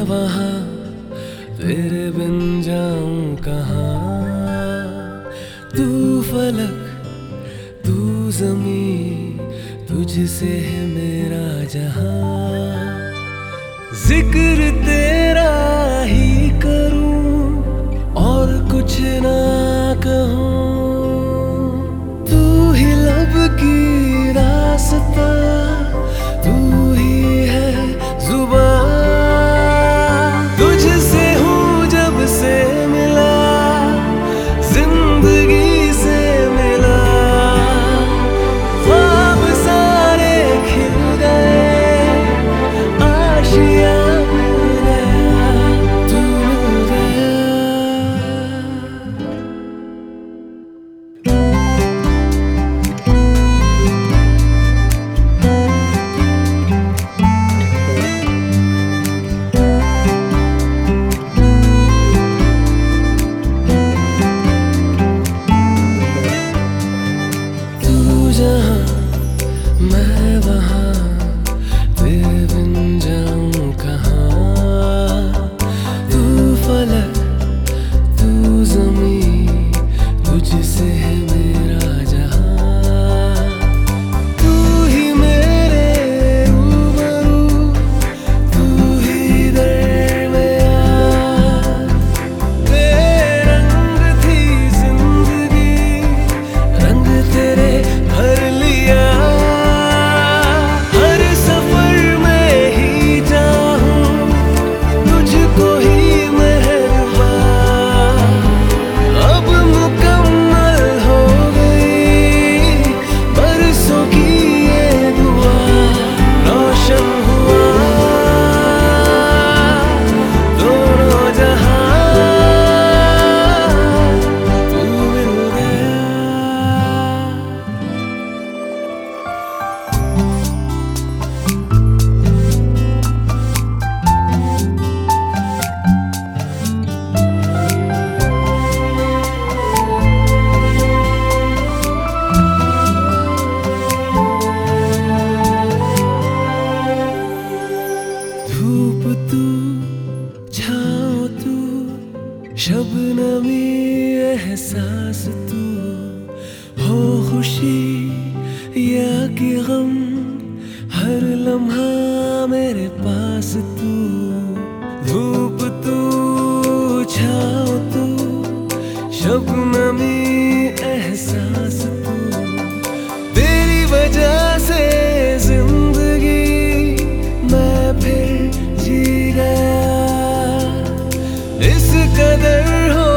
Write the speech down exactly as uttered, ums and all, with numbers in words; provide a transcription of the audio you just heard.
वहाँ तेरे बिन जाऊं कहाँ। तू फलक तू ज़मीं, तुझसे है मेरा जहां। जिक्र तेरा ही करूं और कुछ ना कहूं। तू ही लब की रास्ता, तू ही है जुबान। तुझसे हूँ जब से मिला, जिंदगी से मिला। ख्वाब सारे खिल गए, आशिया मिल गया, तू मिल गया। मैं वहाँ तेरे बिन जाऊं कहाँ। तू फलक तू ज़मीं, तुझसे है मेरा जहां। तू ही मेरे रूबरू, तू ही दरमियान। बेरंग थी जिंदगी, रंग तेरे भर लिया। धूप तू छाँव तू, शबनमी एहसास तू। हो खुशी या कि गम, हर लम्हा मेरे पास तू। धूप तू छाँव तू, शबनमी एहसास तू। तेरी वजह से जिंदगी मैं फिर जी गया। इस कदर हो